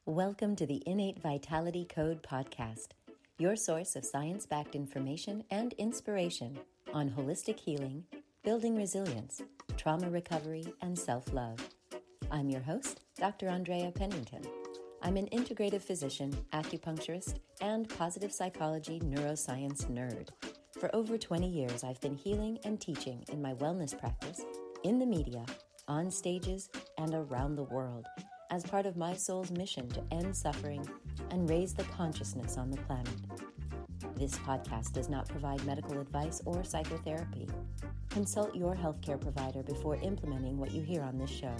Welcome to the Innate Vitality Code podcast, your source of science-backed information and inspiration on holistic healing, building resilience, trauma recovery, and self-love. I'm your host, Dr. Andrea Pennington. I'm an integrative physician, acupuncturist, and positive psychology neuroscience nerd. For over 20 years, I've been healing and teaching in my wellness practice, in the media, on stages, and around the world as part of my soul's mission to end suffering and raise the consciousness on the planet. This podcast does not provide medical advice or psychotherapy. Consult your healthcare provider before implementing what you hear on this show.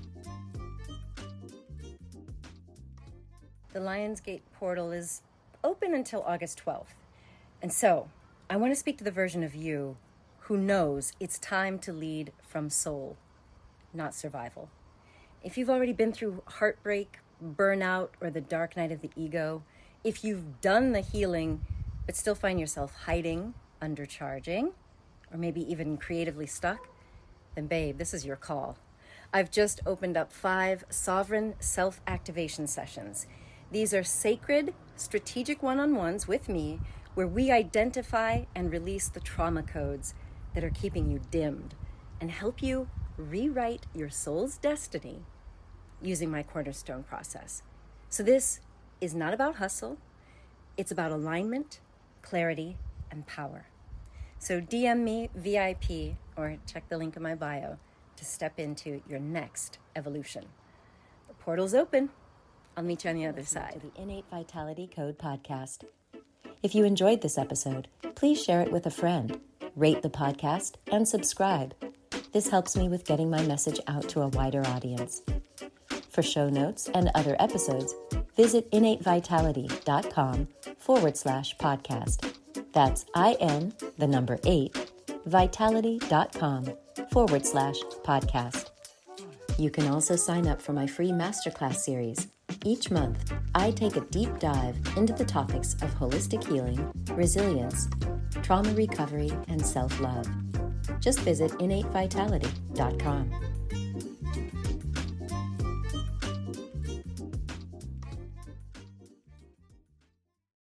The Lionsgate portal is open until August 12th. And so, I want to speak to the version of you who knows it's time to lead from soul, not survival. If you've already been through heartbreak, burnout, or the dark night of the ego, if you've done the healing but still find yourself hiding, undercharging, or maybe even creatively stuck, then babe, this is your call. I've just opened up 5 sovereign self-activation sessions. These are sacred, strategic one-on-ones with me where we identify and release the trauma codes that are keeping you dimmed and help you rewrite your soul's destiny using my cornerstone process. So this is not about hustle. It's about alignment, clarity, and power. So DM me VIP or check the link in my bio to step into your next evolution. The portal's open. I'll meet you on the other side. To the Innate Vitality Code podcast. If you enjoyed this episode, please share it with a friend, rate the podcast, and subscribe. This helps me with getting my message out to a wider audience. For show notes and other episodes, visit innatevitality.com/podcast. That's IN8, vitality.com/podcast. You can also sign up for my free masterclass series. Each month, I take a deep dive into the topics of holistic healing, resilience, trauma recovery, and self-love. Just visit innatevitality.com.